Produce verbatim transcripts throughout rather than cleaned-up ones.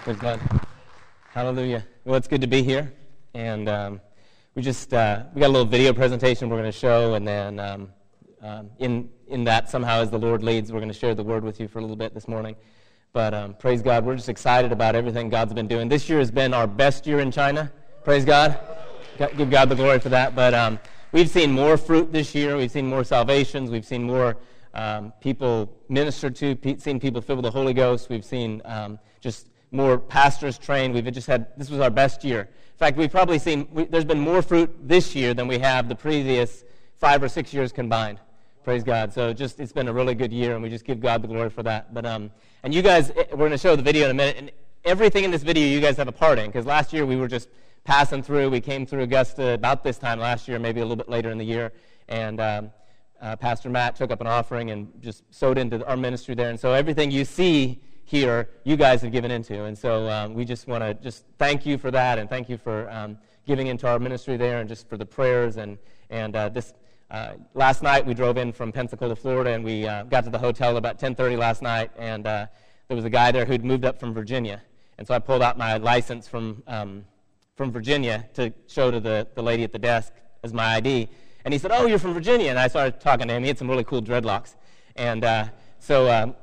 Praise God. Hallelujah. Well, it's good to be here, and um, we just uh, we got a little video presentation we're going to show, and then um, um, in in that somehow, as the Lord leads, we're going to share the word with you for a little bit this morning. But um, praise God, we're just excited about everything God's been doing. This year has been our best year in China. Praise God. Give God the glory for that. But um, we've seen more fruit this year. We've seen more salvations. We've seen more um, people ministered to. Pe- seen people filled with the Holy Ghost. We've seen um, just more pastors trained. We've just had, this was our best year. In fact, we've probably seen, we, there's been more fruit this year than we have the previous five or six years combined. Praise God. So just, it's been a really good year, and we just give God the glory for that. But, um, and you guys, we're going to show the video in a minute, and everything in this video you guys have a part in, because last year we were just passing through. We came through Augusta about this time last year, maybe a little bit later in the year, and um, uh, Pastor Matt took up an offering and just sowed into our ministry there. And so everything you see here, you guys have given into, and so um, we just want to just thank you for that, and thank you for um, giving into our ministry there, and just for the prayers. And and uh, this uh, last night we drove in from Pensacola, Florida, and we uh, got to the hotel about ten thirty last night, and uh, there was a guy there who'd moved up from Virginia, and so I pulled out my license from um, from Virginia to show to the the lady at the desk as my I D, and he said, "Oh, you're from Virginia," and I started talking to him. He had some really cool dreadlocks, and uh, so. Um,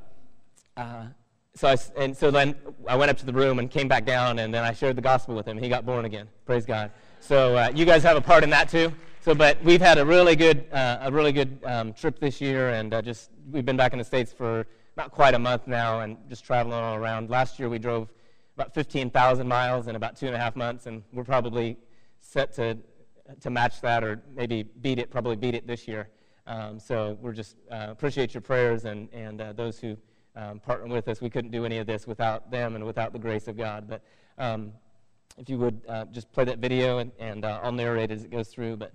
uh, So I, and so then I went up to the room and came back down, and then I shared the gospel with him. He got born again. Praise God. So uh, you guys have a part in that too. So, but we've had a really good, uh, a really good um, trip this year, and uh, just we've been back in the States for not quite a month now, and just traveling all around. Last year we drove about fifteen thousand miles in about two and a half months, and we're probably set to to match that, or maybe beat it. Probably beat it this year. Um, so we're just uh, appreciate your prayers and and uh, those who. Um, partner with us. We couldn't do any of this without them and without the grace of God. But um, if you would uh, just play that video, and, and uh, I'll narrate as it goes through. But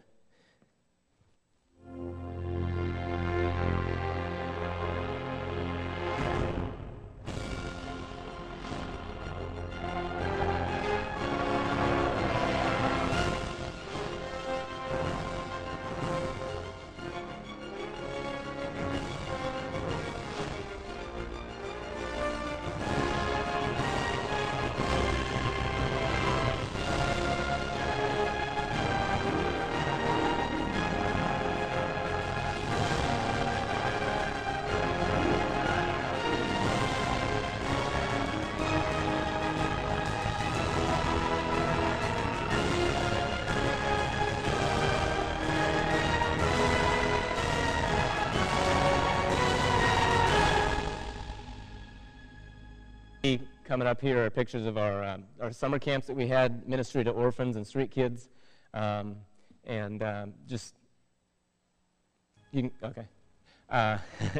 coming up here are pictures of our um, our summer camps that we had, ministry to orphans and street kids, um, and um, just you can, okay. Uh,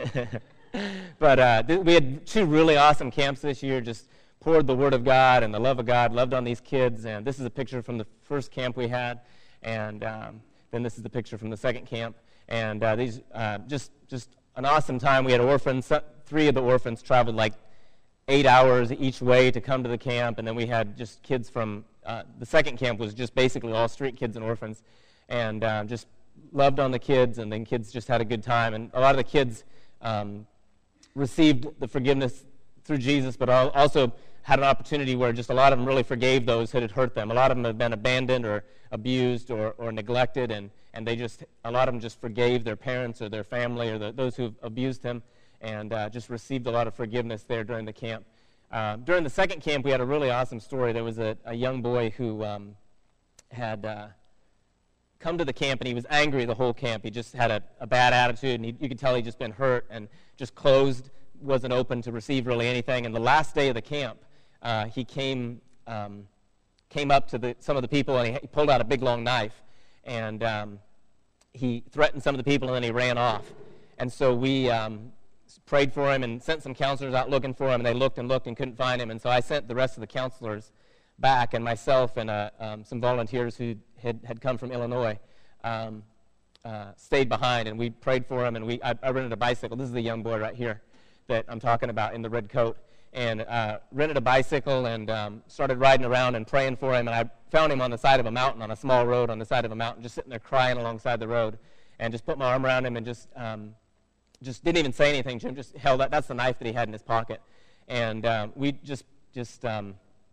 but uh, th- we had two really awesome camps this year. Just poured the Word of God and the love of God, loved on these kids. And this is a picture from the first camp we had, and um, then this is the picture from the second camp. And uh, these uh, just just an awesome time. We had orphans. Three of the orphans traveled like eight hours each way to come to the camp, and then we had just kids from, uh, the second camp was just basically all street kids and orphans, and uh, just loved on the kids, and then kids just had a good time, and a lot of the kids um, received the forgiveness through Jesus, but also had an opportunity where just a lot of them really forgave those that had hurt them. A lot of them had been abandoned or abused or, or neglected, and, and they just, a lot of them just forgave their parents or their family or the, those who abused them, and uh, just received a lot of forgiveness there during the camp. Uh, during the second camp, we had a really awesome story. There was a, a young boy who um, had uh, come to the camp, and he was angry the whole camp. He just had a, a bad attitude, and he, you could tell he'd just been hurt and just closed, wasn't open to receive really anything. And the last day of the camp, uh, he came um, came up to the, some of the people, and he, he pulled out a big, long knife, and um, he threatened some of the people, and then he ran off. And so we... Um, prayed for him and sent some counselors out looking for him, and they looked and looked and couldn't find him. And so I sent the rest of the counselors back, and myself and uh, um, some volunteers who had, had come from Illinois um, uh, stayed behind, and we prayed for him, and we I, I rented a bicycle. This is the young boy right here that I'm talking about in the red coat, and uh, rented a bicycle and um, started riding around and praying for him, and I found him on the side of a mountain, on a small road on the side of a mountain, just sitting there crying alongside the road, and just put my arm around him and just... Um, just didn't even say anything to him, just held that. That's the knife that he had in his pocket. And um, we just just um,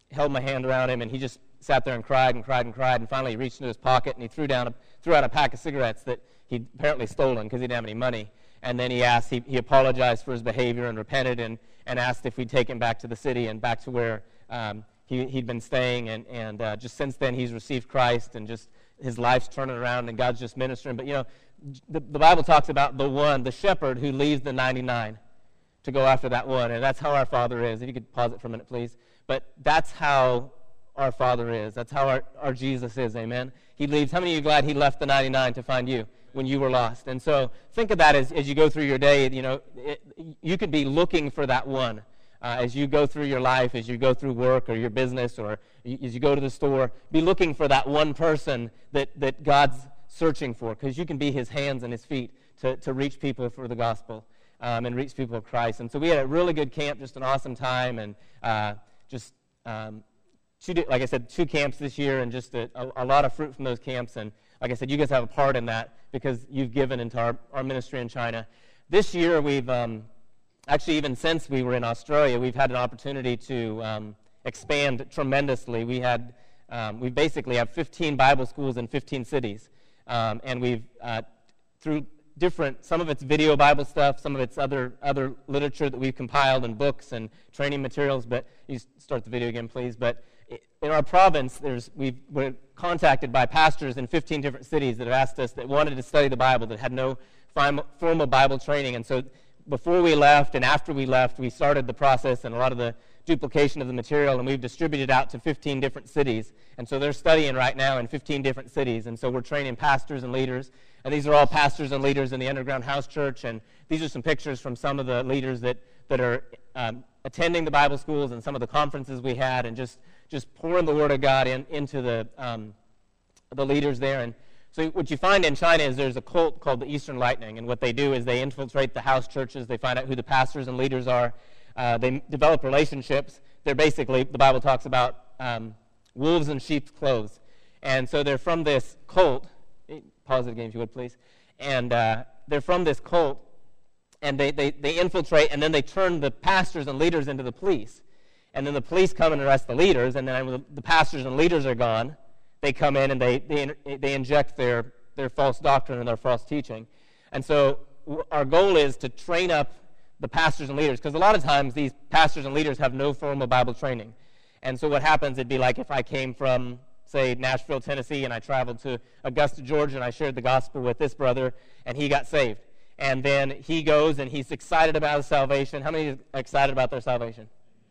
held my hand around him, and he just sat there and cried and cried and cried, and finally he reached into his pocket and he threw down a, threw out a pack of cigarettes that he'd apparently stolen because he didn't have any money. And then he asked, he, he apologized for his behavior and repented, and, and asked if we'd take him back to the city and back to where um, he, he'd been staying. And, and uh, just since then, he's received Christ, and just his life's turning around, and God's just ministering. But, you know, the, the Bible talks about the one, the shepherd who leaves the ninety-nine to go after that one. And that's how our Father is. If you could pause it for a minute, please. But that's how our Father is. That's how our, our Jesus is, amen? He leaves. How many of you are glad he left the ninety-nine to find you when you were lost? And so think of that as, as you go through your day. You know, it, you could be looking for that one uh, as you go through your life, as you go through work or your business, or as you go to the store. Be looking for that one person that, that God's searching for, because you can be his hands and his feet to, to reach people for the gospel um, and reach people of Christ. And so we had a really good camp, just an awesome time, and uh, just, um, two, like I said, two camps this year, and just a, a, a lot of fruit from those camps. And like I said, you guys have a part in that because you've given into our, our ministry in China. This year, we've um, actually, even since we were in Australia, we've had an opportunity to um, expand tremendously. We had, um, we basically have fifteen Bible schools in fifteen cities, um, and we've uh, through different, some of it's video Bible stuff, some of it's other other literature that we've compiled, and books and training materials. But you start the video again, please. But in our province, there's we've, we're contacted by pastors in fifteen different cities that have asked us, that wanted to study the Bible, that had no formal Bible training. And so before we left and after we left, we started the process and a lot of the duplication of the material, and we've distributed out to fifteen different cities. And so they're studying right now in fifteen different cities. And so we're training pastors and leaders. And these are all pastors and leaders in the Underground House Church. And these are some pictures from some of the leaders that, that are um, attending the Bible schools and some of the conferences we had, and just just pouring the Word of God in, into the um, the leaders there. And so what you find in China is there's a cult called the Eastern Lightning, and what they do is they infiltrate the house churches. They find out who the pastors and leaders are. Uh, they develop relationships. They're basically, the Bible talks about um, wolves in sheep's clothes. And so they're from this cult. Pause it again if you would, please. And uh, they're from this cult, and they, they, they infiltrate, and then they turn the pastors and leaders into the police. And then the police come and arrest the leaders, and then when the pastors and leaders are gone, they come in and they they, they inject their, their false doctrine and their false teaching. And so w- our goal is to train up the pastors and leaders, because a lot of times these pastors and leaders have no formal Bible training. And so what happens, it'd be like if I came from, say, Nashville, Tennessee, and I traveled to Augusta, Georgia, and I shared the gospel with this brother, and he got saved. And then he goes and he's excited about his salvation. How many are excited about their salvation?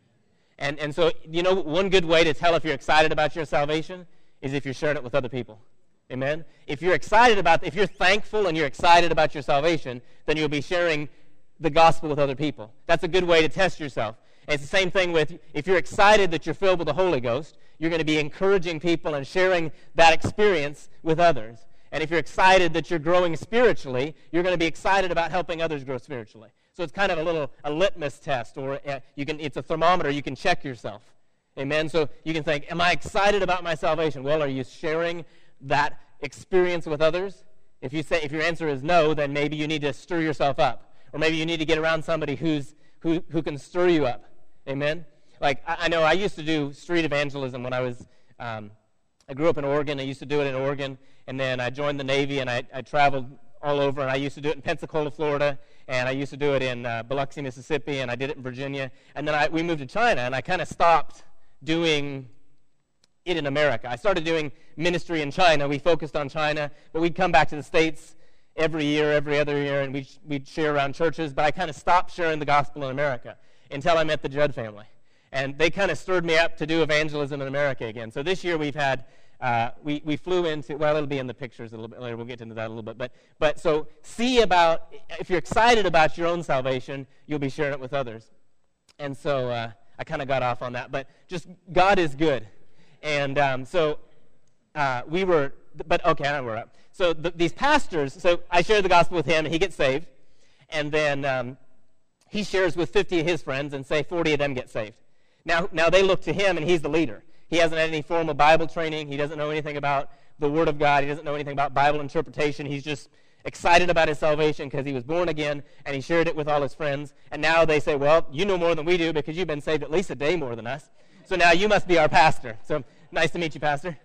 And and so, you know, one good way to tell if you're excited about your salvation is if you're sharing it with other people. Amen? If you're excited about, if you're thankful and you're excited about your salvation, then you'll be sharing the gospel with other people. That's a good way to test yourself. And it's the same thing with, if you're excited that you're filled with the Holy Ghost, you're going to be encouraging people and sharing that experience with others. And if you're excited that you're growing spiritually, you're going to be excited about helping others grow spiritually. So it's kind of a little a litmus test, or a, you can it's a thermometer. You can check yourself. Amen? So you can think, am I excited about my salvation? Well, are you sharing that experience with others? If you say if your answer is no, then maybe you need to stir yourself up. Or maybe you need to get around somebody who's who, who can stir you up. Amen? Like, I, I know I used to do street evangelism when I was, um, I grew up in Oregon. I used to do it in Oregon. And then I joined the Navy, and I, I traveled all over. And I used to do it in Pensacola, Florida. And I used to do it in uh, Biloxi, Mississippi. And I did it in Virginia. And then I, we moved to China, and I kind of stopped doing it in America. I started doing ministry in China. We focused on China. But we'd come back to the States every year, every other year, and we'd, we'd share around churches. But I kind of stopped sharing the gospel in America until I met the Judd family. And they kind of stirred me up to do evangelism in America again. So this year we've had, uh, we, we flew into, well, it'll be in the pictures a little bit later. We'll get into that a little bit. But, but so see about, if you're excited about your own salvation, you'll be sharing it with others. And so uh, I kind of got off on that. But just, God is good. And um, so uh, we were, but okay, I know we're up. So the, these pastors, so I shared the gospel with him, and he gets saved. And then um, he shares with fifty of his friends, and say forty of them get saved. Now, now they look to him, and he's the leader. He hasn't had any formal Bible training. He doesn't know anything about the Word of God. He doesn't know anything about Bible interpretation. He's just excited about his salvation because he was born again, and he shared it with all his friends. And now they say, well, you know more than we do because you've been saved at least a day more than us. so now you must be our pastor. So nice to meet you, Pastor.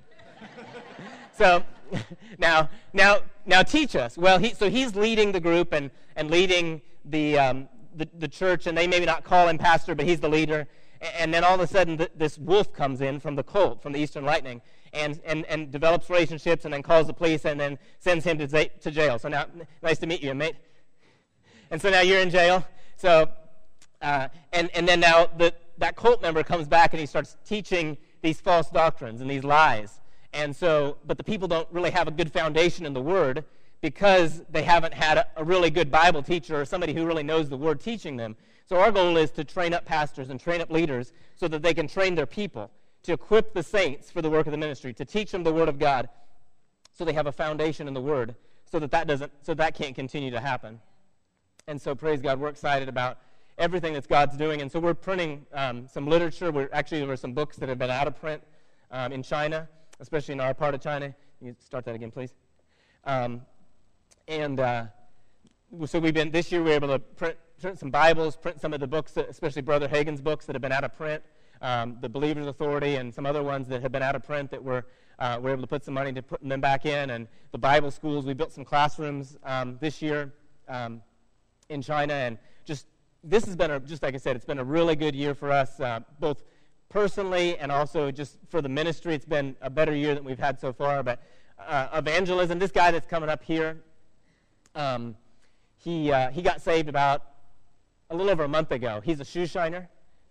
So now, now, now teach us. Well, he, so he's leading the group and, and leading the, um, the the church, and they maybe not call him pastor, but he's the leader. And then all of a sudden, th- this wolf comes in from the cult, from the Eastern Lightning, and, and, and develops relationships, and then calls the police, and then sends him to, za- to jail. So now, nice to meet you, mate. And so now you're in jail. So, uh, and and then now the, that cult member comes back, and he starts teaching these false doctrines and these lies. And so, but the people don't really have a good foundation in the Word because they haven't had a, a really good Bible teacher or somebody who really knows the Word teaching them. So our goal is to train up pastors and train up leaders so that they can train their people, to equip the saints for the work of the ministry, to teach them the Word of God so they have a foundation in the Word so that that doesn't, so that can't continue to happen. And so praise God, we're excited about everything that God's doing. And so we're printing um, some literature. We're, actually, there were some books that have been out of print um, in China, especially in our part of China. Can you start that again, please? Um, and uh, so we've been, this year we were able to print, print some Bibles, print some of the books, especially Brother Hagin's books that have been out of print, um, the Believer's Authority, and some other ones that have been out of print that we're, uh, we're able to put some money to putting them back in. And the Bible schools, we built some classrooms um, this year um, in China. And just, this has been, a, just like I said, it's been a really good year for us, uh, both personally and also just for the ministry. It's been a better year than we've had so far. But uh, evangelism, this guy that's coming up here, um, he uh, he got saved about a little over a month ago. He's a shoe shiner,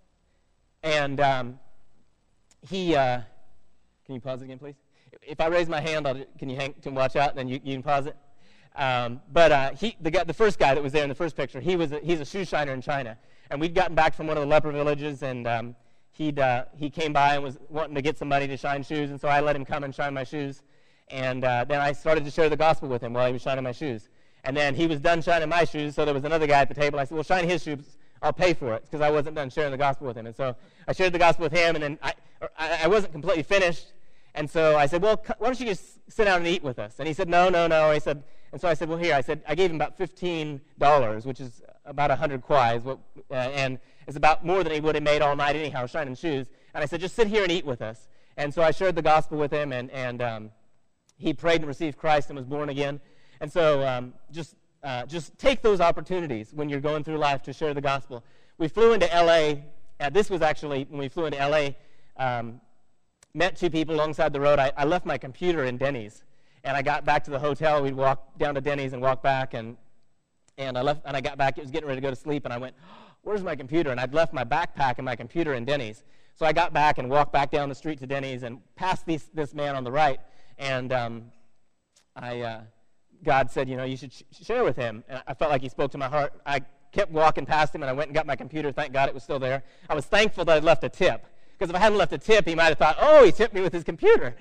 and um, he. Uh, can you pause it again, please? If I raise my hand, I'll, can you hang? Can watch out, and then you, you can pause it. Um, but uh, he, the guy, the first guy that was there in the first picture, he was a, he's a shoe shiner in China, and we'd gotten back from one of the leper villages, and um, he'd uh, he came by and was wanting to get some money to shine shoes, and so I let him come and shine my shoes, and uh, then I started to share the gospel with him while he was shining my shoes. And then he was done shining my shoes, so there was another guy at the table. I said, well, shine his shoes. I'll pay for it, because I wasn't done sharing the gospel with him. And so I shared the gospel with him, and then I, I, I wasn't completely finished. And so I said, well, why don't you just sit down and eat with us? And he said, no, no, no. He said, and so I said, well, here. I said, I gave him about fifteen dollars, which is about one hundred kwais, what, uh, and it's about more than he would have made all night anyhow, shining shoes. And I said, just sit here and eat with us. And so I shared the gospel with him, and, and um, he prayed and received Christ and was born again. And so um, just uh, just take those opportunities when you're going through life to share the gospel. We flew into L A. Uh, this was actually, when we flew into L A, um, met two people alongside the road. I, I left my computer in Denny's, and I got back to the hotel. We'd walk down to Denny's and walk back, and and I left. And I got back. It was getting ready to go to sleep, and I went, oh, "Where's my computer?" And I'd left my backpack and my computer in Denny's. So I got back and walked back down the street to Denny's and passed these, this man on the right, and um, I. Uh, God said, you know, you should sh- share with him. And I felt like he spoke to my heart. I kept walking past him, and I went and got my computer. Thank God it was still there. I was thankful that I'd left a tip, because if I hadn't left a tip, he might have thought, oh, he tipped me with his computer.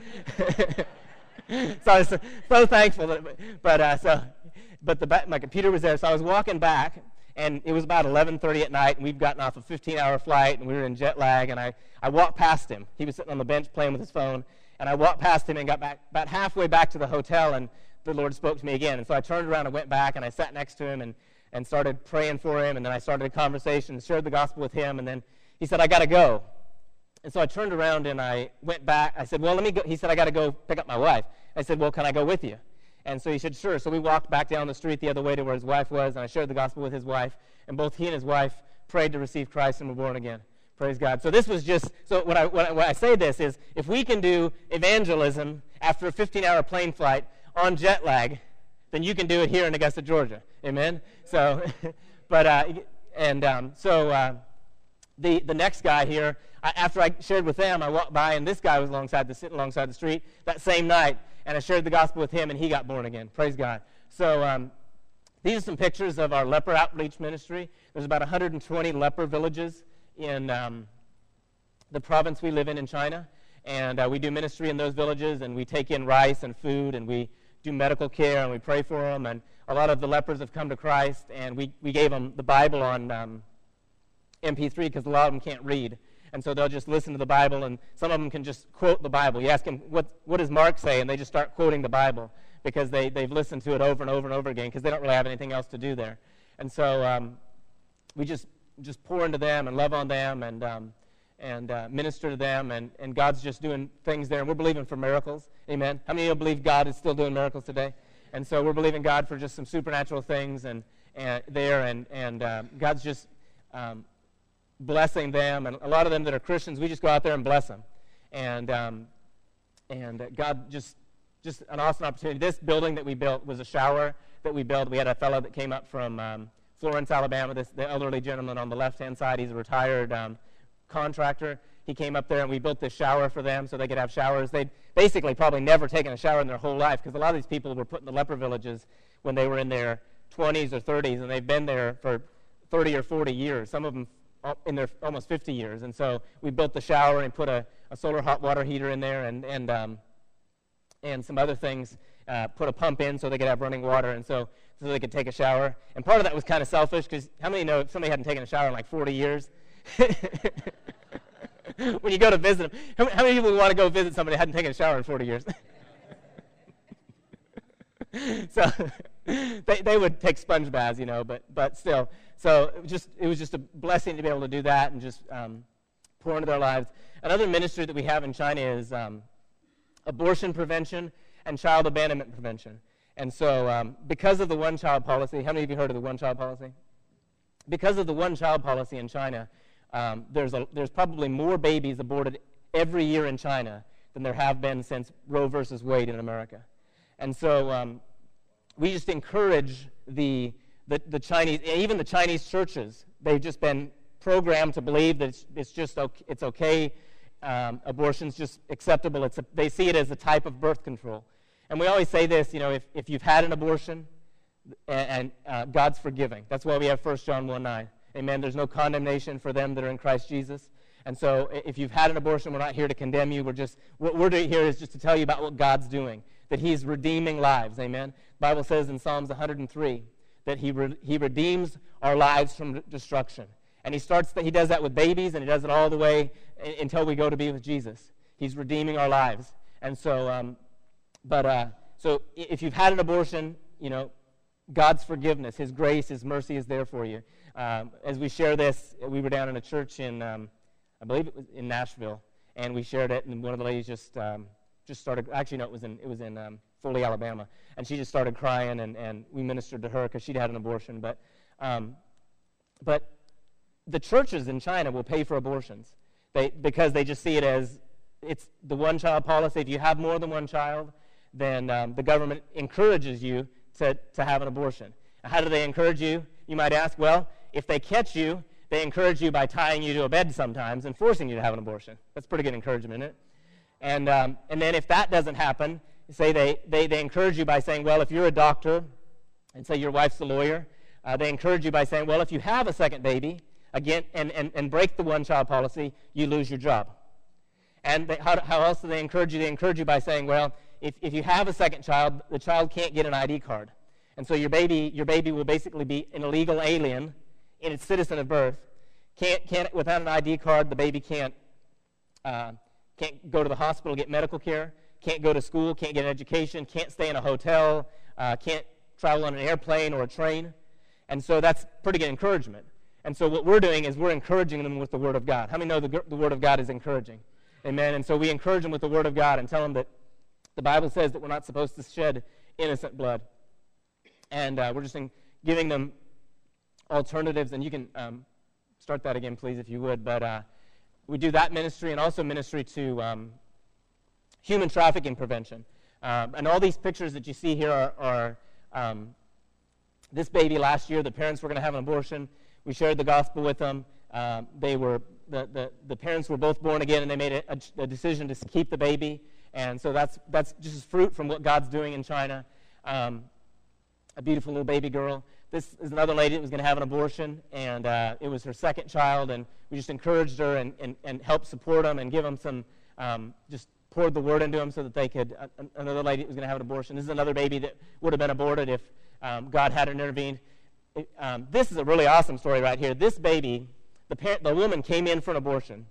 So I was so, so thankful. That, but uh, so, but the ba- my computer was there, so I was walking back, and it was about eleven thirty at night, and we'd gotten off a fifteen-hour flight, and we were in jet lag, and I, I walked past him. He was sitting on the bench playing with his phone, and I walked past him and got back about halfway back to the hotel, and the Lord spoke to me again. And so I turned around and went back, and I sat next to him and, and started praying for him, and then I started a conversation, shared the gospel with him, and then he said, I got to go. And so I turned around and I went back. I said, well, let me go. He said, I got to go pick up my wife. I said, well, can I go with you? And so he said, sure. So we walked back down the street the other way to where his wife was, and I shared the gospel with his wife, and both he and his wife prayed to receive Christ and were born again. Praise God. So this was just, so when I, when I, when I say this is, if we can do evangelism after a fifteen-hour plane flight on jet lag, then you can do it here in Augusta, Georgia. Amen? So, but, uh, and um, so uh, the, the next guy here, I, after I shared with them, I walked by, and this guy was alongside the, sitting alongside the street that same night, and I shared the gospel with him, and he got born again. Praise God. So um, these are some pictures of our leper outreach ministry. There's about one hundred twenty leper villages in um, the province we live in in China, and uh, we do ministry in those villages, and we take in rice and food, and we do medical care, and we pray for them, and a lot of the lepers have come to Christ, and we, we gave them the Bible on um, M P three because a lot of them can't read, and so they'll just listen to the Bible, and some of them can just quote the Bible. You ask them, what, what does Mark say, and they just start quoting the Bible because they, they've listened to it over and over and over again because they don't really have anything else to do there. And so um, we just just pour into them and love on them, and um, and uh, minister to them, and, and God's just doing things there, and we're believing for miracles. Amen. How many of you believe God is still doing miracles today? And so we're believing God for just some supernatural things and, and there, and, and uh, God's just um, blessing them, and a lot of them that are Christians, we just go out there and bless them. And um, and God just, just an awesome opportunity. This building that we built was a shower that we built. We had a fellow that came up from um, Florence, Alabama, this, the elderly gentleman on the left-hand side. He's a retired um, contractor. He came up there, and we built this shower for them so they could have showers. They'd basically probably never taken a shower in their whole life, because a lot of these people were put in the leper villages when they were in their twenties or thirties, and they've been there for thirty or forty years, some of them in their almost fifty years. And so we built the shower and put a, a solar hot water heater in there, and and um, and some other things, uh, put a pump in so they could have running water, and so, so they could take a shower. And part of that was kind of selfish, because how many know if somebody hadn't taken a shower in like forty years? When you go to visit them, how, how many people want to go visit somebody who hadn't taken a shower in forty years? So they they would take sponge baths, you know, but but still. So it was just it was just a blessing to be able to do that and just um, pour into their lives. Another ministry that we have in China is um, abortion prevention and child abandonment prevention. And so um, because of the one-child policy, how many of you heard of the one-child policy? Because of the one-child policy in China, um, there's a, there's probably more babies aborted every year in China than there have been since Roe versus Wade in America. And so um, we just encourage the, the the Chinese, even the Chinese churches. They've just been programmed to believe that it's, it's just okay, it's okay. Um, abortion's just acceptable. It's a, they see it as a type of birth control. And we always say this, you know, if, if you've had an abortion, and, and uh, God's forgiving. That's why we have First John one nine. Amen. There's no condemnation for them that are in Christ Jesus. And so if you've had an abortion, we're not here to condemn you. We're just, what we're doing here is just to tell you about what God's doing, that he's redeeming lives. Amen. The Bible says in Psalms one hundred three that he re, he redeems our lives from destruction. And he starts that he does that with babies, and he does it all the way until we go to be with Jesus. He's redeeming our lives. And so, um, but uh, so if you've had an abortion, you know, God's forgiveness, his grace, his mercy is there for you. Um, as we share this, we were down in a church in, um, I believe it was in Nashville, and we shared it, and one of the ladies just um, just started. Actually, no, it was in it was in um, Foley, Alabama, and she just started crying, and, and we ministered to her because she'd had an abortion. But um, but the churches in China will pay for abortions, they because they just see it as it's the one-child policy. If you have more than one child, then um, the government encourages you to to have an abortion. How do they encourage you? You might ask. Well, if they catch you, they encourage you by tying you to a bed sometimes and forcing you to have an abortion. That's pretty good encouragement, isn't it? And um, and then if that doesn't happen, say they, they, they encourage you by saying, well, if you're a doctor, and say your wife's a lawyer, uh, they encourage you by saying, well, if you have a second baby, again, and, and, and break the one-child policy, you lose your job. And they, how, how else do they encourage you? They encourage you by saying, well, if, if you have a second child, the child can't get an I D card. And so your baby your baby will basically be an illegal alien in its citizen of birth. Can't, can't without an I D card, the baby can't uh, can't go to the hospital, get medical care, can't go to school, can't get an education, can't stay in a hotel, uh, can't travel on an airplane or a train. And so that's pretty good encouragement. And so what we're doing is we're encouraging them with the Word of God. How many know the, the Word of God is encouraging? Amen. And so we encourage them with the Word of God and tell them that the Bible says that we're not supposed to shed innocent blood. And uh, we're just in, giving them alternatives. And you can um, start that again, please, if you would. But uh, we do that ministry and also ministry to um, human trafficking prevention. Um, and all these pictures that you see here are, are um, this baby last year. The parents were going to have an abortion. We shared the gospel with them. Um, they were the, the, the parents were both born again, and they made a, a, a decision to keep the baby. And so that's that's just fruit from what God's doing in China. Um, a beautiful little baby girl. This is another lady that was going to have an abortion, and uh, it was her second child, and we just encouraged her and, and, and helped support them and give them some, um, just poured the word into them so that they could, uh, another lady that was going to have an abortion. This is another baby that would have been aborted if um, God hadn't intervened. It, um, this is a really awesome story right here. This baby, the parent, the woman came in for an abortion.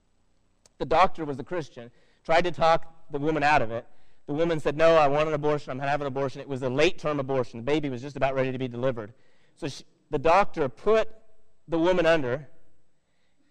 The doctor was a Christian, tried to talk the woman out of it. The woman said, no, I want an abortion. I'm going to have an abortion. It was a late-term abortion. The baby was just about ready to be delivered. So she, the doctor put the woman under,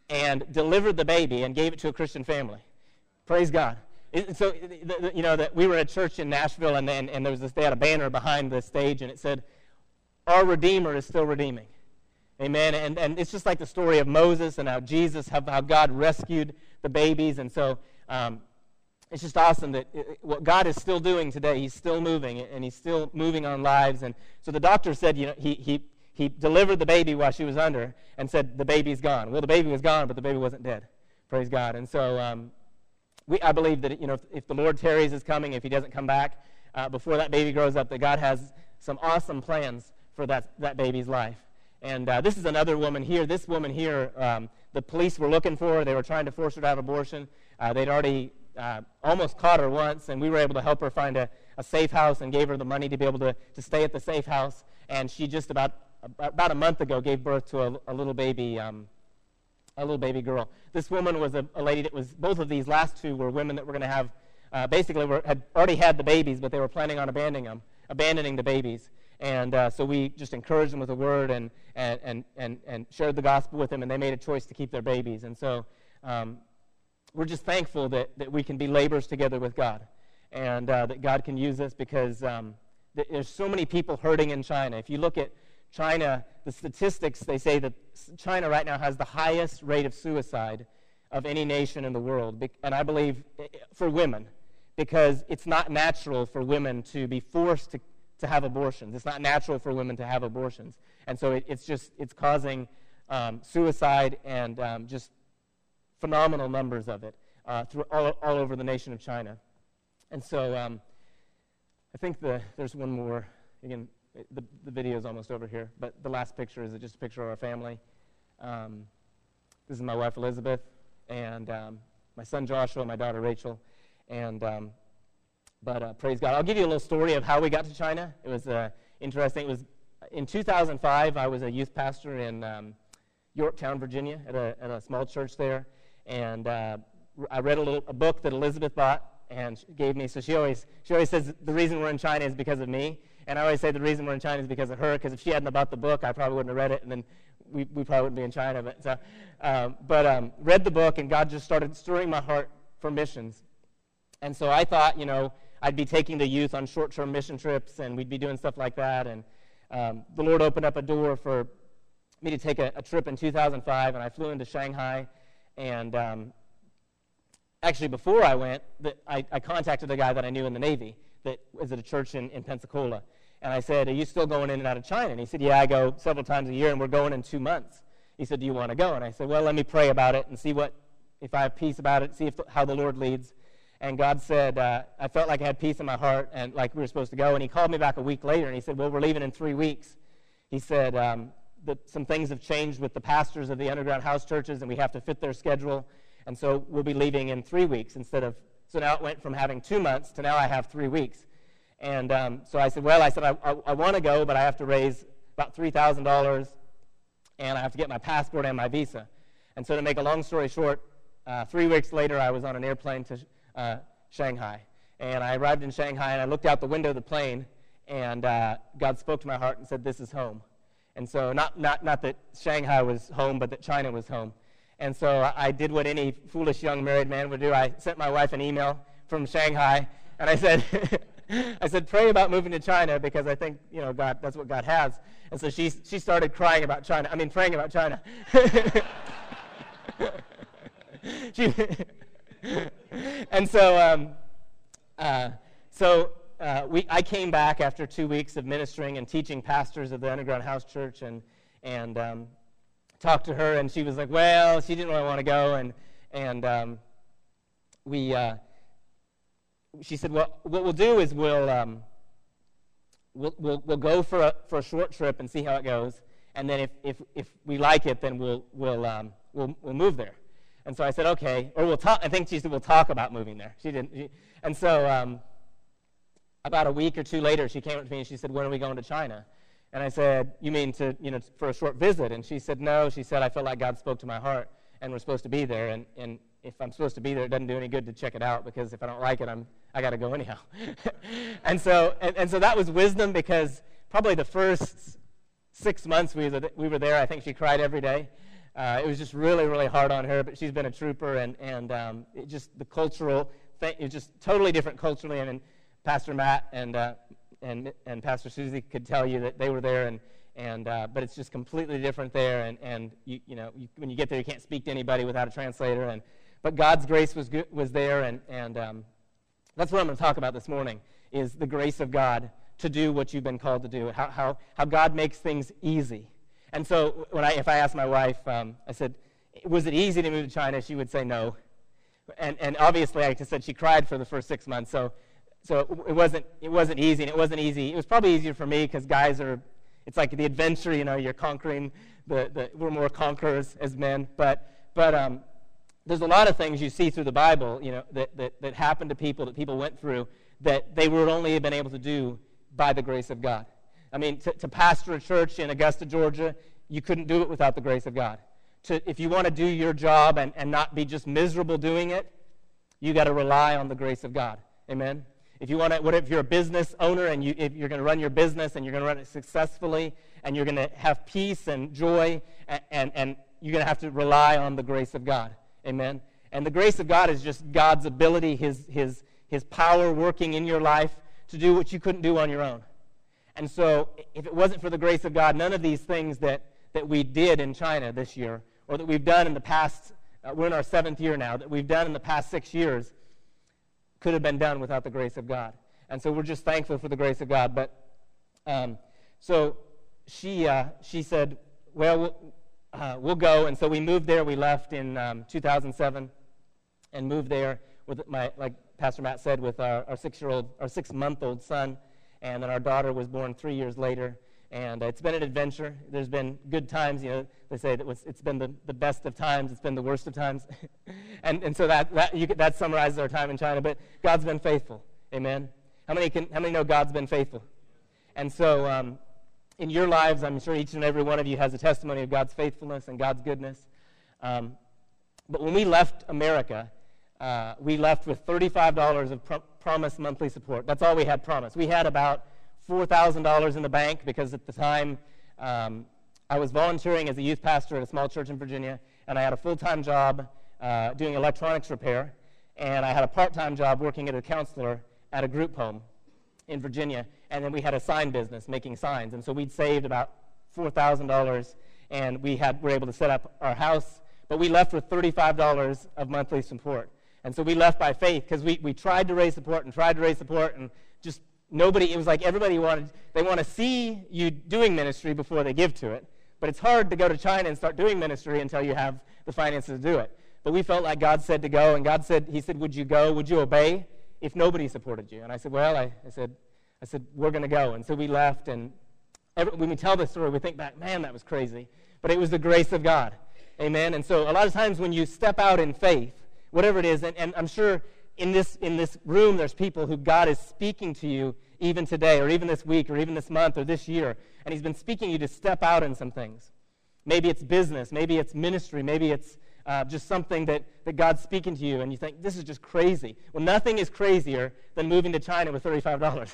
and delivered the baby and gave it to a Christian family. Praise God. It, so, the, the, you know, that we were at church in Nashville, and, and, and there was this, they had a banner behind the stage, and it said, "Our Redeemer is still redeeming." Amen. And, and it's just like the story of Moses and how Jesus, how, how God rescued the babies. And so um, it's just awesome that it, what God is still doing today, he's still moving, and he's still moving on lives. And so the doctor said, you know, he, he, he delivered the baby while she was under and said, the baby's gone. Well, the baby was gone, but the baby wasn't dead. Praise God. And so um, we, I believe that, you know, if, if the Lord tarries is coming, if he doesn't come back uh, before that baby grows up, that God has some awesome plans for that, that baby's life. And uh, this is another woman here. This woman here, um, the police were looking for her. They were trying to force her to have abortion. Uh, they'd already uh, almost caught her once, and we were able to help her find a, a safe house and gave her the money to be able to, to stay at the safe house. And she just about about a month ago gave birth to a, a little baby, um, a little baby girl. This woman was a, a lady that was. Both of these last two were women that were going to have, uh, basically, were, had already had the babies, but they were planning on abandoning them, abandoning the babies. And uh, so we just encouraged them with the word and, and, and, and, and shared the gospel with them, and they made a choice to keep their babies. And so um, we're just thankful that, that we can be laborers together with God, and uh, that God can use us, because um, th- there's so many people hurting in China. If you look at China, the statistics, they say that China right now has the highest rate of suicide of any nation in the world, and I believe for women, because it's not natural for women to be forced to to have abortions. It's not natural for women to have abortions. And so it, it's just, it's causing um, suicide and um, just phenomenal numbers of it uh, through all, all over the nation of China. And so um, I think the, there's one more. Again, the, the video is almost over here, but the last picture is just a picture of our family. Um, this is my wife, Elizabeth, and um, my son, Joshua, and my daughter, Rachel. And um, But uh, praise God. I'll give you a little story of how we got to China. It was uh, interesting. It was in two thousand five, I was a youth pastor in um, Yorktown, Virginia, at a, at a small church there. And uh, I read a, little, a book that Elizabeth bought and she gave me. So she always, she always says the reason we're in China is because of me. And I always say the reason we're in China is because of her, because if she hadn't bought the book, I probably wouldn't have read it, and then we, we probably wouldn't be in China. But, so, um, but um, read the book, and God just started stirring my heart for missions. And so I thought, you know, I'd be taking the youth on short-term mission trips, and we'd be doing stuff like that. And um, the Lord opened up a door for me to take a, a trip in two thousand five, and I flew into Shanghai. And um, actually, before I went, the, I, I contacted a guy that I knew in the Navy that was at a church in, in Pensacola. And I said, "Are you still going in and out of China?" And he said, "Yeah, I go several times a year, and we're going in two months." He said, "Do you want to go?" And I said, "Well, let me pray about it and see what, if I have peace about it, see if how the Lord leads." And God said, uh, I felt like I had peace in my heart and like we were supposed to go. And he called me back a week later, and he said, "Well, we're leaving in three weeks. He said, um, that some things have changed with the pastors of the underground house churches, and we have to fit their schedule. And so we'll be leaving in three weeks instead of, so now it went from having two months to now I have three weeks. And um, so I said, well, I said, I, I, I want to go, but I have to raise about three thousand dollars, and I have to get my passport and my visa. And so to make a long story short, uh, three weeks later, I was on an airplane to Uh, Shanghai. And I arrived in Shanghai, and I looked out the window of the plane, and uh, God spoke to my heart and said, "This is home." And so not, not, not that Shanghai was home, but that China was home. And so I, I did what any foolish young married man would do. I sent my wife an email from Shanghai, and I said, I said, "Pray about moving to China, because I think, you know, God, that's what God has." And so she, she started crying about China. I mean, praying about China. she... And so, um, uh, so uh, we, I came back after two weeks of ministering and teaching pastors of the Underground House Church, and and um, talked to her, and she was like, well, she didn't really want to go, and and um, we, uh, she said, well, what we'll do is we'll um, we'll, we'll we'll go for a for a short trip and see how it goes, and then if if if we like it, then we'll we'll um, we'll we'll move there. And so I said, okay, or we'll talk. I think she said, we'll talk about moving there. She didn't. She, and so um, about a week or two later, she came up to me and she said, when are we going to China? And I said, you mean to, you know, for a short visit? And she said, no. She said, I felt like God spoke to my heart, and we're supposed to be there. And, and if I'm supposed to be there, it doesn't do any good to check it out, because if I don't like it, I'm I got to go anyhow. and so and, and so that was wisdom, because probably the first six months we were we were there, I think she cried every day. Uh, it was just really, really hard on her, but she's been a trooper, and, and um, it just the cultural thing, it was just totally different culturally. I mean, Pastor Matt and uh, and and Pastor Susie could tell you that they were there, and and uh, but it's just completely different there, and and you you know you, when you get there, you can't speak to anybody without a translator, and but God's grace was good, was there, and and um, that's what I'm going to talk about this morning, is the grace of God to do what you've been called to do, how how how God makes things easy. And so when I, if I asked my wife, um, I said, was it easy to move to China? She would say no. And and obviously, like I said, she cried for the first six months. So so it wasn't it wasn't easy, and it wasn't easy. It was probably easier for me because guys are, it's like the adventure, you know, you're conquering, the, the we're more conquerors as men. But but um, there's a lot of things you see through the Bible, you know, that, that, that happened to people, that people went through, that they would only have been able to do by the grace of God. I mean, to, to pastor a church in Augusta, Georgia, you couldn't do it without the grace of God. To, if you want to do your job and, and not be just miserable doing it, you got to rely on the grace of God. Amen? If you want to, what if you're a business owner and you, if you're going to run your business and you're going to run it successfully and you're going to have peace and joy, and, and, and you're going to have to rely on the grace of God. Amen? And the grace of God is just God's ability, His His His power working in your life to do what you couldn't do on your own. And so if it wasn't for the grace of God, none of these things that, that we did in China this year, or that we've done in the past, uh, we're in our seventh year now, that we've done in the past six years, could have been done without the grace of God. And so we're just thankful for the grace of God. But um, so she uh, she said, well, we'll, uh, we'll go. And so we moved there. We left in um, two thousand seven and moved there with my, like Pastor Matt said, with our, our six-year-old, our six-month-old son. And then our daughter was born three years later. And uh, it's been an adventure. There's been good times. You know, they say that it was, it's been the, the best of times. It's been the worst of times. and and so that that, you could, that summarizes our time in China. But God's been faithful. Amen. How many can how many know God's been faithful? And so um, in your lives, I'm sure each and every one of you has a testimony of God's faithfulness and God's goodness. Um, but when we left America, uh, we left with thirty-five dollars of pro- promised monthly support. That's all we had promised. We had about four thousand dollars in the bank because at the time um, I was volunteering as a youth pastor at a small church in Virginia, and I had a full-time job uh, doing electronics repair, and I had a part-time job working as a counselor at a group home in Virginia, and then we had a sign business making signs, and so we'd saved about four thousand dollars, and we had were able to set up our house, but we left with thirty-five dollars of monthly support. And so we left by faith because we, we tried to raise support and tried to raise support, and just nobody, it was like everybody wanted, they want to see you doing ministry before they give to it. But it's hard to go to China and start doing ministry until you have the finances to do it. But we felt like God said to go, and God said, He said, would you go? Would you obey if nobody supported you? And I said, well, I, I said, I said, we're going to go. And so we left, and every, when we tell this story, we think back, man, that was crazy. But it was the grace of God. Amen? And so a lot of times when you step out in faith, whatever it is, and, and I'm sure in this in this room there's people who God is speaking to you even today, or even this week, or even this month, or this year, and He's been speaking to you to step out in some things. Maybe it's business, maybe it's ministry, maybe it's uh, just something that, that God's speaking to you, and you think, this is just crazy. Well, nothing is crazier than moving to China with thirty-five dollars.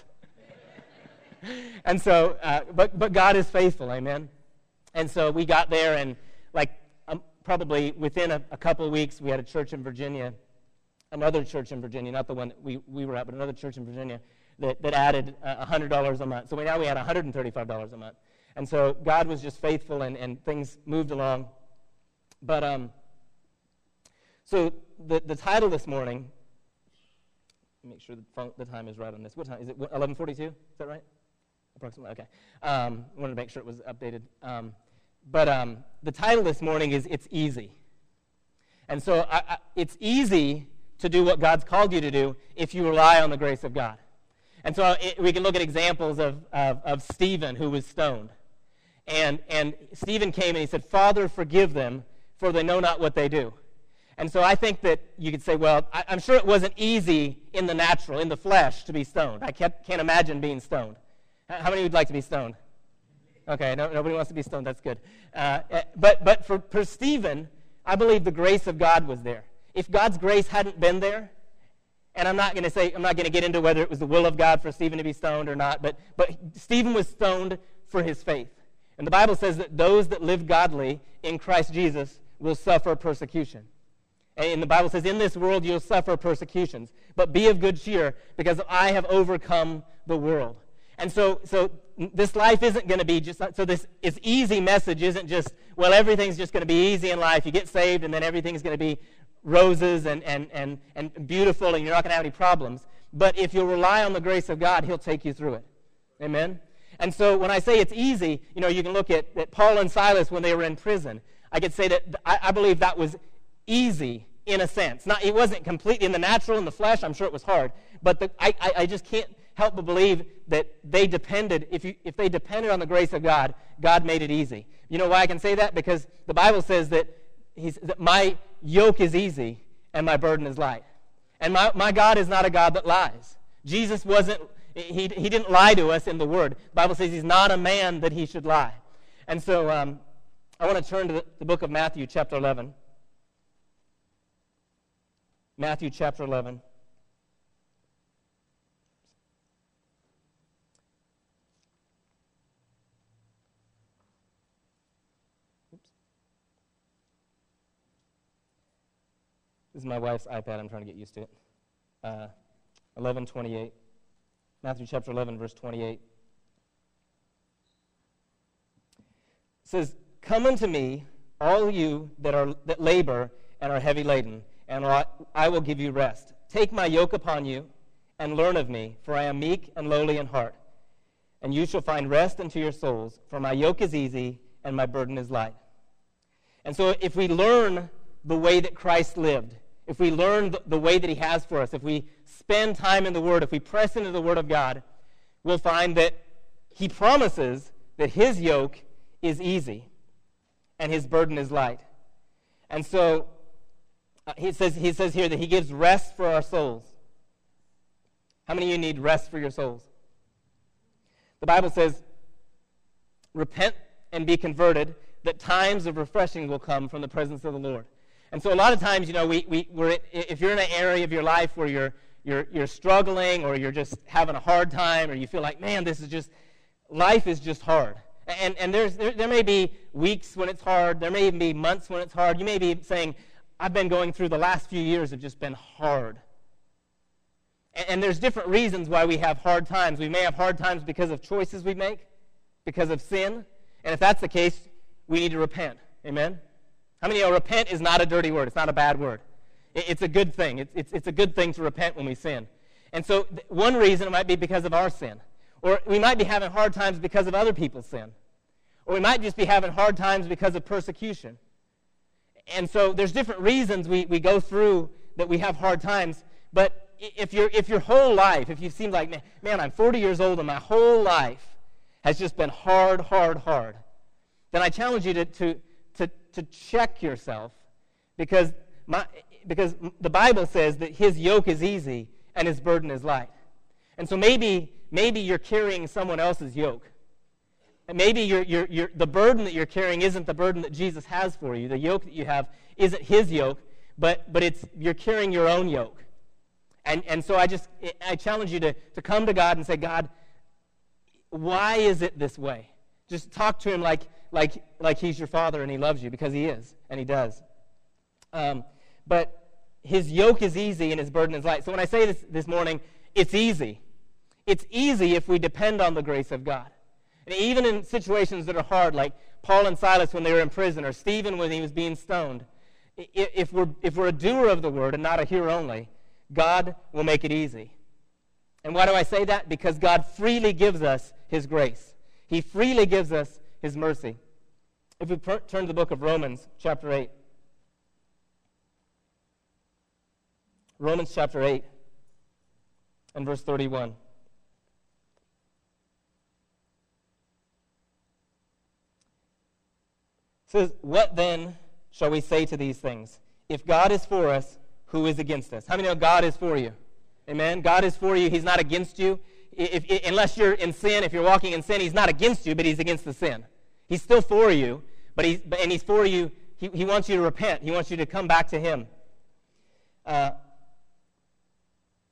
and so, uh, but but God is faithful, amen? And so we got there, and like, um, probably within a, a couple of weeks, we had a church in Virginia, another church in Virginia, not the one that we, we were at, but another church in Virginia that, that added uh, one hundred dollars a month. So we, now we had one hundred thirty-five dollars a month. And so God was just faithful, and, and things moved along. But, um, so the, the title this morning, make sure the, phone, the time is right on this. What time? Is it eleven forty-two? Is that right? Approximately, okay. Um, I wanted to make sure it was updated. Um, but um, the title this morning is It's Easy. And so I, I, it's easy to do what God's called you to do if you rely on the grace of God. And so it, we can look at examples of, of, of Stephen, who was stoned. And, and Stephen came and he said, Father, forgive them, for they know not what they do. And so I think that you could say, well, I, I'm sure it wasn't easy in the natural, in the flesh, to be stoned. I can't, can't imagine being stoned. How many would like to be stoned? Okay, no, nobody wants to be stoned. That's good. Uh, but but for, for Stephen, I believe the grace of God was there. If God's grace hadn't been there, and I'm not going to say, I'm not going to get into whether it was the will of God for Stephen to be stoned or not, but but Stephen was stoned for his faith. And the Bible says that those that live godly in Christ Jesus will suffer persecution. And the Bible says, in this world you'll suffer persecutions, but be of good cheer, because I have overcome the world. And so, so this life isn't going to be just, so this is easy message isn't just, well, everything's just going to be easy in life. You get saved, and then everything's going to be roses and, and, and, and beautiful, and you're not going to have any problems. But if you'll rely on the grace of God, he'll take you through it. Amen? And so when I say it's easy, you know, you can look at, at Paul and Silas when they were in prison. I could say that I, I believe that was easy in a sense. Not, it wasn't completely in the natural, in the flesh. I'm sure it was hard. But the, I, I, I just can't help but believe that they depended, if, you, if they depended on the grace of God, God made it easy. You know why I can say that? Because the Bible says that, he's, that my yoke is easy and my burden is light. And my, my God is not a God that lies. Jesus wasn't, he, he didn't lie to us in the Word. The Bible says he's not a man that he should lie. And so um, I want to turn to the, the book of Matthew, chapter eleven. Matthew, chapter eleven. This is my wife's iPad. I'm trying to get used to it. Uh, eleven twenty-eight. Matthew chapter eleven, verse twenty-eight. It says, "Come unto me, all you that are that labor and are heavy laden, and I will give you rest. Take my yoke upon you, and learn of me, for I am meek and lowly in heart. And you shall find rest unto your souls, for my yoke is easy, and my burden is light." And so if we learn the way that Christ lived, if we learn the, the way that he has for us, if we spend time in the Word, if we press into the Word of God, we'll find that he promises that his yoke is easy and his burden is light. And so uh, he says he says here that he gives rest for our souls. How many of you need rest for your souls? The Bible says, "Repent and be converted, that times of refreshing will come from the presence of the Lord." And so a lot of times, you know, we, we, we're, if you're in an area of your life where you're, you're, you're struggling, or you're just having a hard time, or you feel like, man, this is just, life is just hard. And, and there's, there, there may be weeks when it's hard. There may even be months when it's hard. You may be saying, I've been going through, the last few years have just been hard. And, and there's different reasons why we have hard times. We may have hard times because of choices we make, because of sin. And if that's the case, we need to repent. Amen? How many of you know repent is not a dirty word? It's not a bad word. It, it's a good thing. It's, it's, it's a good thing to repent when we sin. And so th- one reason it might be because of our sin. Or we might be having hard times because of other people's sin. Or we might just be having hard times because of persecution. And so there's different reasons we, we go through that we have hard times. But if, you're, if your whole life, if you seem like, man, man, I'm forty years old and my whole life has just been hard, hard, hard, then I challenge you to... to To, to check yourself, because my, because the Bible says that his yoke is easy and his burden is light. And so maybe maybe you're carrying someone else's yoke. And maybe you're, you're, you're, the burden that you're carrying isn't the burden that Jesus has for you. The yoke that you have isn't his yoke, but but it's you're carrying your own yoke. And and so I just I challenge you to, to come to God and say, God, why is it this way? Just talk to him like like like he's your father and he loves you, because he is, and he does. Um, but his yoke is easy and his burden is light. So when I say this this morning, it's easy. It's easy if we depend on the grace of God. And even in situations that are hard, like Paul and Silas when they were in prison, or Stephen when he was being stoned, if we're, if we're a doer of the word and not a hearer only, God will make it easy. And why do I say that? Because God freely gives us his grace. He freely gives us his mercy. If we per- turn to the book of Romans, chapter eight. Romans chapter eight and verse thirty-one. It says, "What then shall we say to these things? If God is for us, who is against us?" How many know God is for you? Amen? God is for you. He's not against you. If, if, unless you're in sin, if you're walking in sin, he's not against you, but he's against the sin. He's still for you, but he's and he's for you. He, he wants you to repent. He wants you to come back to him. Uh,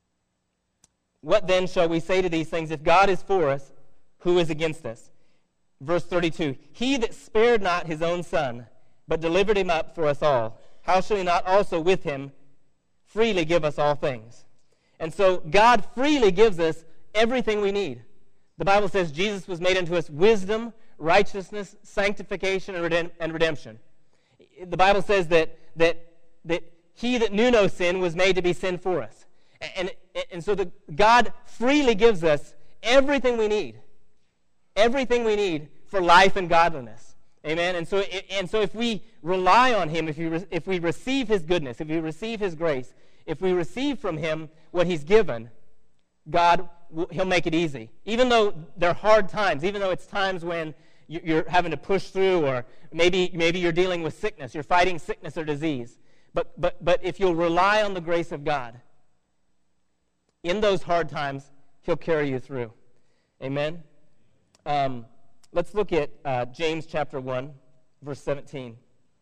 what then shall we say to these things? If God is for us, who is against us? Verse thirty-two, he that spared not his own son, but delivered him up for us all, how shall he not also with him freely give us all things? And so God freely gives us everything we need. The Bible says Jesus was made unto us wisdom, righteousness, sanctification, and, redem- and redemption. The Bible says that, that, that he that knew no sin was made to be sin for us. And, and, and so the, God freely gives us everything we need. Everything we need for life and godliness. Amen? And so, and so if we rely on him, if, you, if we receive his goodness, if we receive his grace, if we receive from him what he's given, God, he'll make it easy. Even though they're hard times, even though it's times when you're having to push through, or maybe maybe you're dealing with sickness, you're fighting sickness or disease. But but but if you'll rely on the grace of God, in those hard times, he'll carry you through. Amen? Um, let's look at uh, James chapter one, verse seventeen.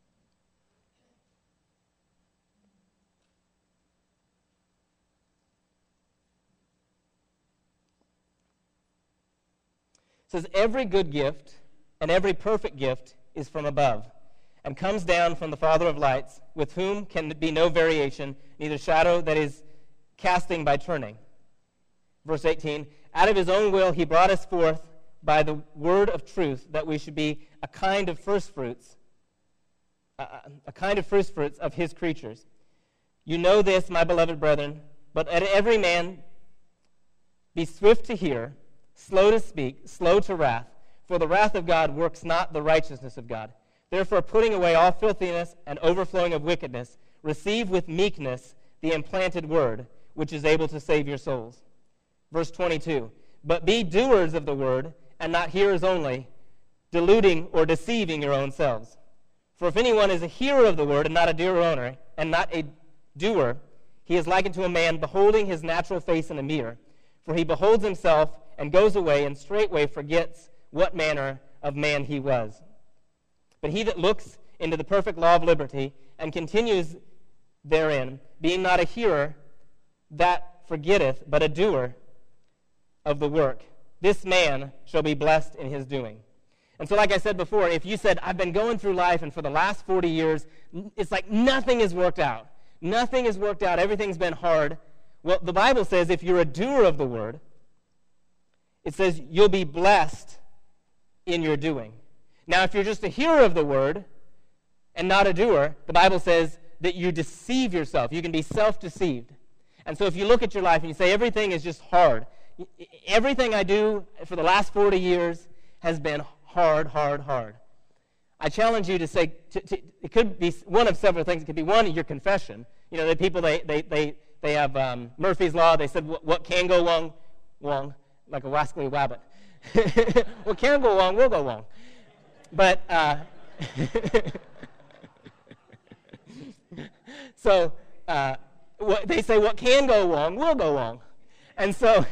It says, every good gift and every perfect gift is from above, and comes down from the Father of lights, with whom can be no variation, neither shadow that is casting by turning. Verse eighteen, out of his own will he brought us forth by the word of truth, that we should be a kind of first fruits, uh, a kind of first fruits of his creatures. You know this, my beloved brethren, but let every man be swift to hear, slow to speak, slow to wrath, for the wrath of God works not the righteousness of God. Therefore, putting away all filthiness and overflowing of wickedness, receive with meekness the implanted word, which is able to save your souls. Verse twenty-two, but be doers of the word, and not hearers only, deluding or deceiving your own selves. For if anyone is a hearer of the word, and not a doer owner, and not a doer, he is likened to a man beholding his natural face in a mirror. For he beholds himself, and goes away, and straightway forgets what manner of man he was. But he that looks into the perfect law of liberty, and continues therein, being not a hearer that forgetteth, but a doer of the work, this man shall be blessed in his doing. And so like I said before, if you said, I've been going through life, and for the last forty years, it's like nothing has worked out. Nothing has worked out. Everything's been hard. Well, the Bible says if you're a doer of the word, it says you'll be blessed in your doing. Now, if you're just a hearer of the word and not a doer, the Bible says that you deceive yourself. You can be self-deceived. And so if you look at your life and you say, everything is just hard. Everything I do for the last forty years has been hard, hard, hard. I challenge you to say, to, to, it could be one of several things. It could be one, your confession. You know, the people, they they they, they have um, Murphy's Law. They said, what, what can go wrong, wrong, like a wascally wabbit. What can go wrong will go wrong. But, uh, so, uh, what, they say what can go wrong will go wrong. And so,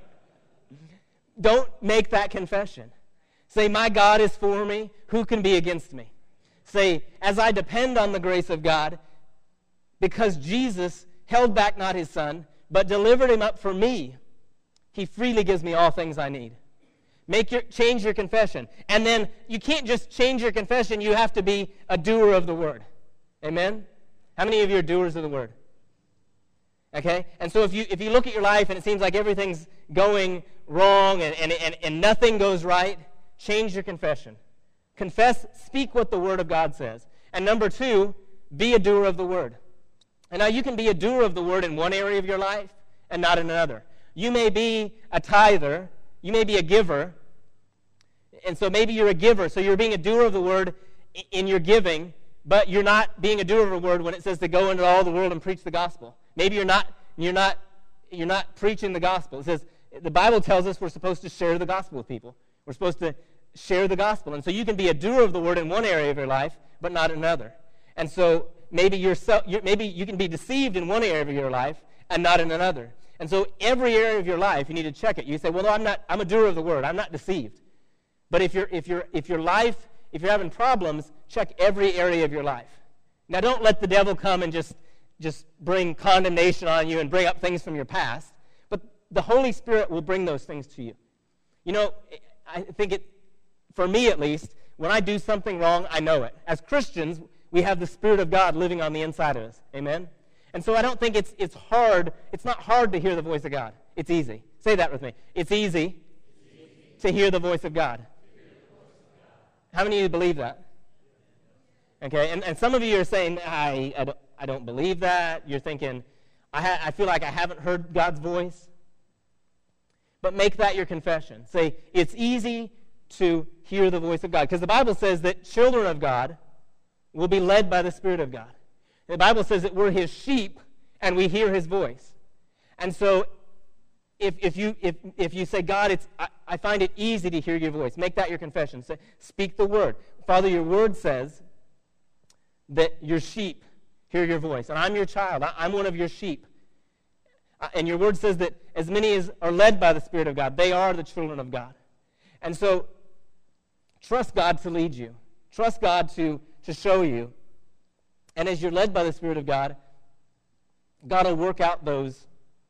don't make that confession. Say, my God is for me, who can be against me? Say, as I depend on the grace of God, because Jesus held back not his son, but delivered him up for me, he freely gives me all things I need. Make your, change your confession. And then you can't just change your confession, you have to be a doer of the word. Amen? How many of you are doers of the word? Okay? And so if you if you look at your life and it seems like everything's going wrong and, and, and, and nothing goes right, change your confession. Confess, speak what the word of God says. And number two, be a doer of the word. And now you can be a doer of the word in one area of your life and not in another. You may be a tither, you may be a giver, and so maybe you're a giver, so you're being a doer of the word in your giving, but you're not being a doer of the word when it says to go into all the world and preach the gospel. Maybe you're not you're not you're not preaching the gospel. It says the Bible tells us we're supposed to share the gospel with people. We're supposed to share the gospel, and so you can be a doer of the word in one area of your life, but not in another. And so maybe you're, so, you're maybe you can be deceived in one area of your life and not in another. And so every area of your life, you need to check it. You say, well, no, I'm not. I'm a doer of the word. I'm not deceived. But if you're, if you're, if your life, if you're having problems, check every area of your life. Now, don't let the devil come and just, just bring condemnation on you and bring up things from your past. But the Holy Spirit will bring those things to you. You know, I think it. for me at least, when I do something wrong, I know it. As Christians, we have the Spirit of God living on the inside of us. Amen? And so I don't think it's it's hard. It's not hard to hear the voice of God. It's easy. Say that with me. It's easy, it's easy. to hear the voice of God. How many of you believe that? Okay, and, and some of you are saying, I, I, don't, I don't believe that. You're thinking, I, ha- I feel like I haven't heard God's voice. But make that your confession. Say, it's easy to hear the voice of God. Because the Bible says that children of God will be led by the Spirit of God. The Bible says that we're His sheep and we hear His voice. And so if, if, you, if, if you say, God, it's, I, I find it easy to hear your voice, make that your confession. Say, speak the word. Father, your word says that your sheep hear your voice. And I'm your child. I, I'm one of your sheep. Uh, and your word says that as many as are led by the Spirit of God, they are the children of God. And so trust God to lead you. Trust God to, to show you. And as you're led by the Spirit of God, God will work out those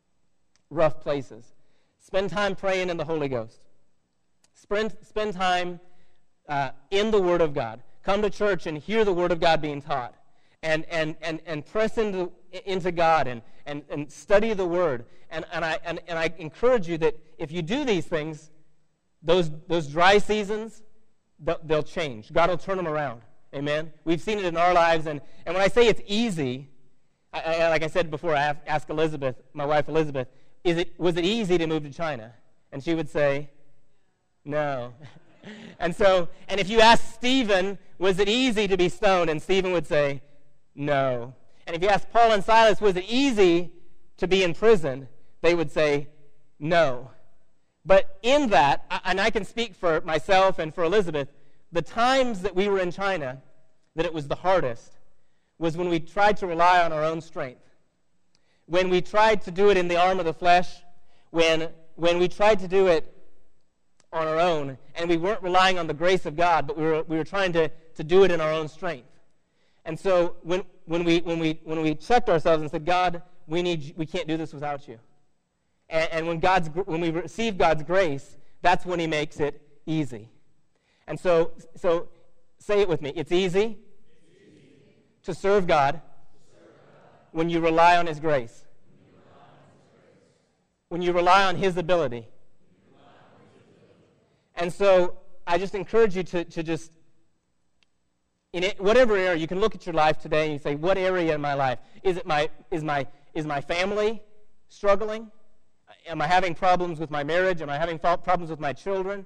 rough places. Spend time praying in the Holy Ghost. Spend, spend time uh, in the Word of God. Come to church and hear the Word of God being taught. And and and, and press into, into God and, and, and study the Word. And, and, I, and, and I encourage you that if you do these things, those, those dry seasons, they'll, they'll change. God will turn them around. Amen? We've seen it in our lives. And, and when I say it's easy, I, I, like I said before, I asked Elizabeth, my wife Elizabeth, is it was it easy to move to China? And she would say, no. And so, and if you ask Stephen, was it easy to be stoned? And Stephen would say, no. And if you ask Paul and Silas, was it easy to be in prison? They would say, no. But in that, and I can speak for myself and for Elizabeth, the times that we were in China, that it was the hardest, was when we tried to rely on our own strength. When we tried to do it in the arm of the flesh, when, when we tried to do it on our own, and we weren't relying on the grace of God, but we were, we were trying to, to do it in our own strength. And so when, when, we, when, we, when we checked ourselves and said, God, we, need, we can't do this without you. And, and when, God's, when we receive God's grace, that's when He makes it easy. And so, so say it with me. It's easy, it's easy. to serve God, to serve God. When you rely on His grace. When you rely on His ability. And so I just encourage you to, to just, in it, whatever area, you can look at your life today and you say, what area in my life? Is it my, is my, is my family struggling? Am I having problems with my marriage? Am I having problems with my children?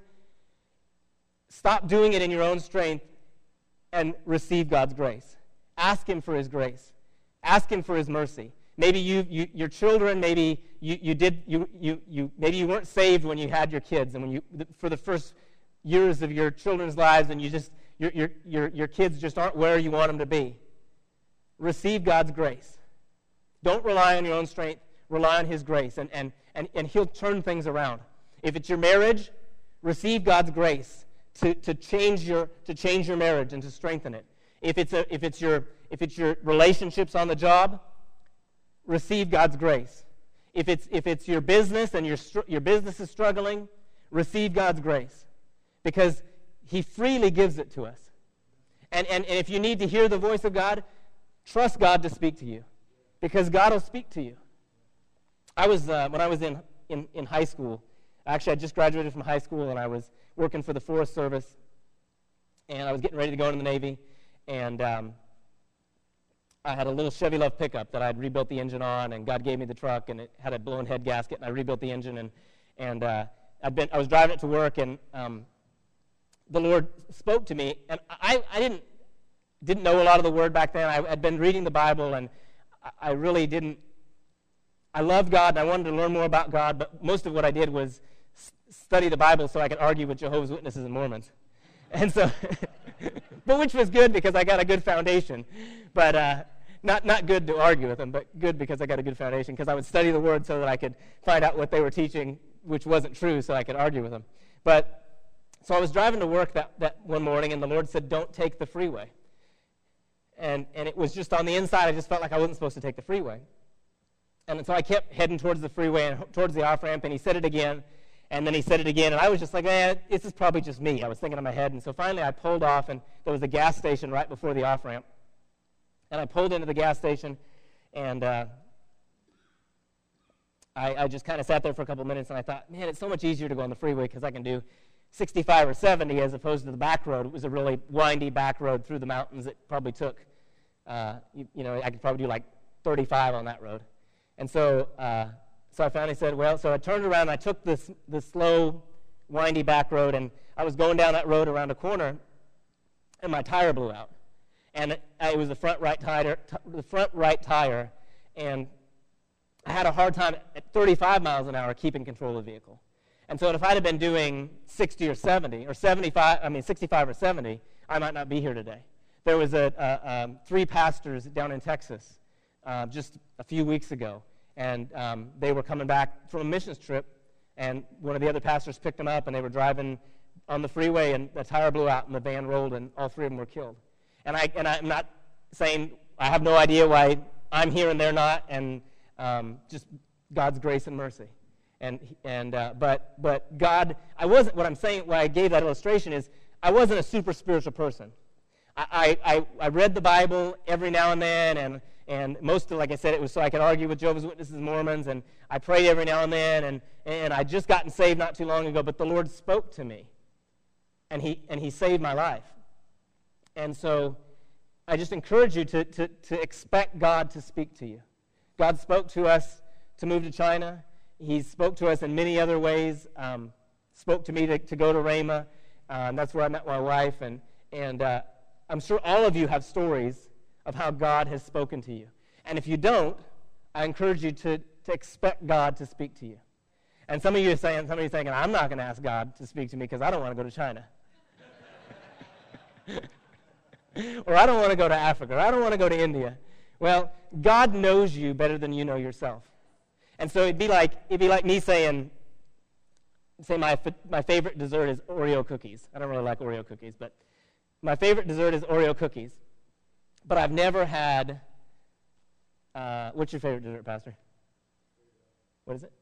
Stop doing it in your own strength and receive God's grace. Ask Him for His grace. Ask Him for His mercy. Maybe you, you your children, maybe you, you did you, you you maybe you weren't saved when you had your kids, and when you for the first years of your children's lives, and you just your your your your kids just aren't where you want them to be. Receive God's grace. Don't rely on your own strength. Rely on His grace, and and and, and He'll turn things around. If it's your marriage, receive God's grace to, to change your to change your marriage and to strengthen it. If it's a if it's your if it's your relationships on the job, receive God's grace. If it's if it's your business and your your business is struggling, receive God's grace, because He freely gives it to us. And and, and if you need to hear the voice of God, trust God to speak to you, because God will speak to you. I was uh, when I was in, in in high school. Actually, I just graduated from high school, and I was working for the Forest Service, and I was getting ready to go into the Navy, and um, I had a little Chevy Love pickup that I'd rebuilt the engine on, and God gave me the truck, and it had a blown head gasket, and I rebuilt the engine, and and uh, I'd been I was driving it to work, and um, the Lord spoke to me, and I, I didn't didn't know a lot of the Word back then. I had been reading the Bible, and I really didn't. I loved God, and I wanted to learn more about God, but most of what I did was study the Bible so I could argue with Jehovah's Witnesses and Mormons. And so, but which was good because I got a good foundation. But uh, not not good to argue with them, but good because I got a good foundation, because I would study the Word so that I could find out what they were teaching, which wasn't true, so I could argue with them. But, so I was driving to work that, that one morning, and the Lord said, don't take the freeway. And and it was just on the inside, I just felt like I wasn't supposed to take the freeway. And so I kept heading towards the freeway and towards the off-ramp, and He said it again. And then he said it again, and I was just like, man, this is probably just me. I was thinking in my head. And so finally I pulled off, and there was a gas station right before the off-ramp. And I pulled into the gas station, and uh, I, I just kind of sat there for a couple minutes, and I thought, man, it's so much easier to go on the freeway because I can do sixty-five or seventy as opposed to the back road. It was a really windy back road through the mountains. It probably took, uh, you, you know, I could probably do like thirty-five on that road. And so uh, so I finally said, well, so I turned around, and I took this, this slow, windy back road, and I was going down that road around a corner, and my tire blew out. And it, it was the front right tire, t- the front right tire, and I had a hard time at thirty-five miles an hour keeping control of the vehicle. And so if I'd have been doing sixty or seventy, or seventy-five, I mean sixty-five or seventy, I might not be here today. There was a, a um, three pastors down in Texas uh, just a few weeks ago, and um, they were coming back from a missions trip, and one of the other pastors picked them up, and they were driving on the freeway, and the tire blew out, and the van rolled, and all three of them were killed. And, I, and I'm not saying, I have no idea why I'm here and they're not, and um, just God's grace and mercy. And and uh, but but God, I wasn't. What I'm saying, why I gave that illustration is, I wasn't a super spiritual person. I I, I read the Bible every now and then, and and most of, like I said, it was so I could argue with Jehovah's Witnesses, Mormons, and I prayed every now and then, and and I just gotten saved not too long ago. But the Lord spoke to me, and he and He saved my life. And so I just encourage you to to to expect God to speak to you. God spoke to us to move to China. He spoke to us in many other ways, um, spoke to me to, to go to Rhema. Uh, that's where I met my wife. And, and uh, I'm sure all of you have stories of how God has spoken to you. And if you don't, I encourage you to, to expect God to speak to you. And some of you are saying, some of you are thinking, I'm not going to ask God to speak to me because I don't want to go to China. Or I don't want to go to Africa. Or I don't want to go to India. Well, God knows you better than you know yourself. And so it'd be like it'd be like me saying, say my my favorite dessert is Oreo cookies. I don't really like Oreo cookies, but my favorite dessert is Oreo cookies. But I've never had. Uh, what's your favorite dessert, Pastor? What is it?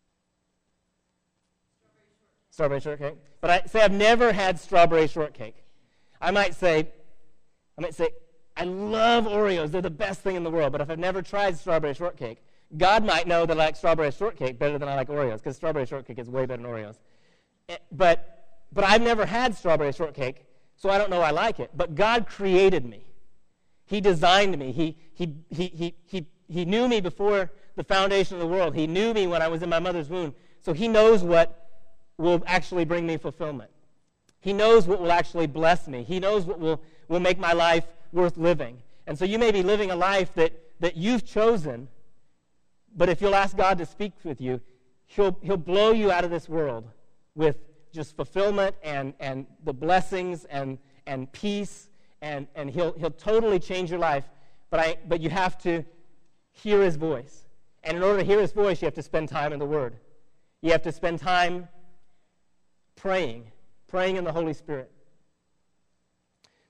Strawberry shortcake. But I say I've never had strawberry shortcake. I might say, I might say, I love Oreos. They're the best thing in the world. But if I've never tried strawberry shortcake, God might know that I like strawberry shortcake better than I like Oreos, because strawberry shortcake is way better than Oreos. But but I've never had strawberry shortcake, so I don't know I like it. But God created me. He designed me. He he he he he he knew me before the foundation of the world. He knew me when I was in my mother's womb. So He knows what will actually bring me fulfillment. He knows what will actually bless me. He knows what will, will make my life worth living. And so you may be living a life that, that you've chosen. But if you'll ask God to speak with you, he'll, he'll blow you out of this world with just fulfillment and, and the blessings and, and peace, and, and he'll, he'll totally change your life. But, I, but you have to hear His voice. And in order to hear His voice, you have to spend time in the Word. You have to spend time praying, praying in the Holy Spirit.